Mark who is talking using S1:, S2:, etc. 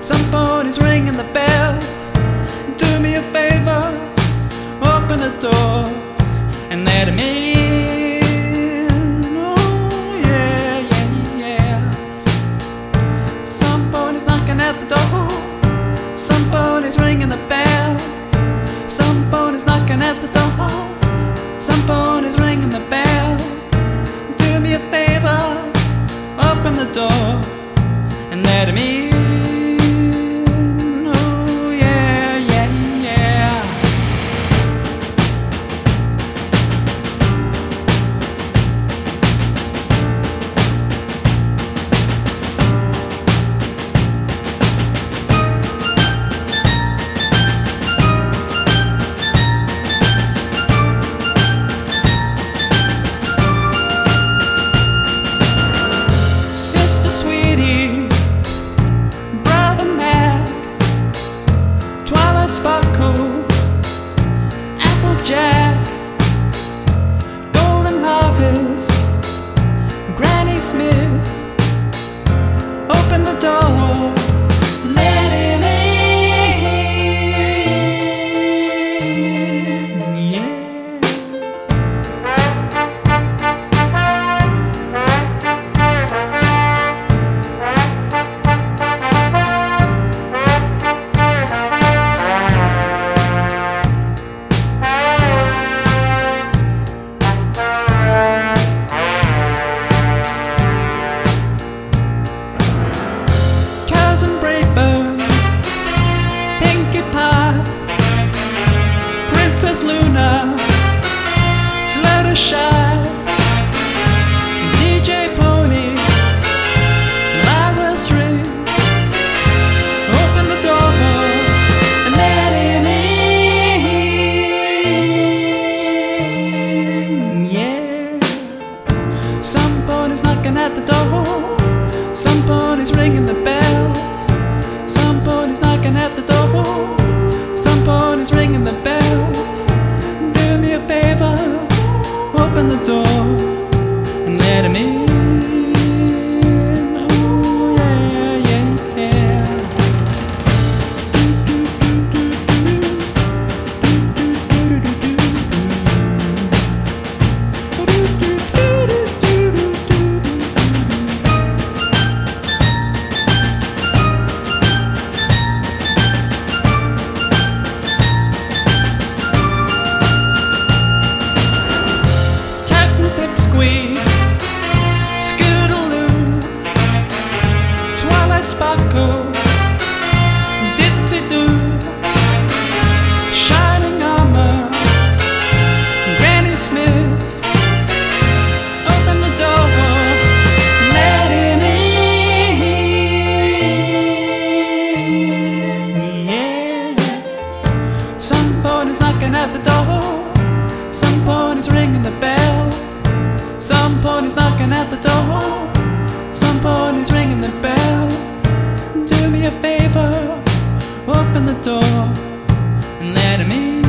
S1: Somebody's ringing the bell. Do me a favor, open the door and let him in. Oh yeah, yeah, yeah. Somebody's knocking at the door. Somebody's ringing the bell. Somebody's knocking at the door. Somebody's ringing the bell. Do me a favor, open the door and let him in. Oh yeah, yeah, yeah. Sister Sweetie, Brother Mac, Twilight Sparkle, Applejack, Golden Harvest, Granny Smith, open the door, let him in, yeah. Cousin Brayburn, Pinkie Pie, Princess Luna, Fluttershy, DJ Pony, Lyra Strings, open the door and let him in, yeah. Somebody's knocking at the door. Somebody's ringing the bell. Somebody's knocking at the door. Somebody's ringing the bell. Do me a favor, open the door and let him in. Oh yeah, yeah, yeah. Pipsqueak, Scootaloo, Twilight Sparkle, Ditsy-Doo, Shining Armor, Granny Smith, open the door, let him in, yeah. Somebody's knocking at the door. Somebody's ringing the bell. Somebody's knocking at the door. Somebody's ringing the bell. Do me a favor, open the door and let him in.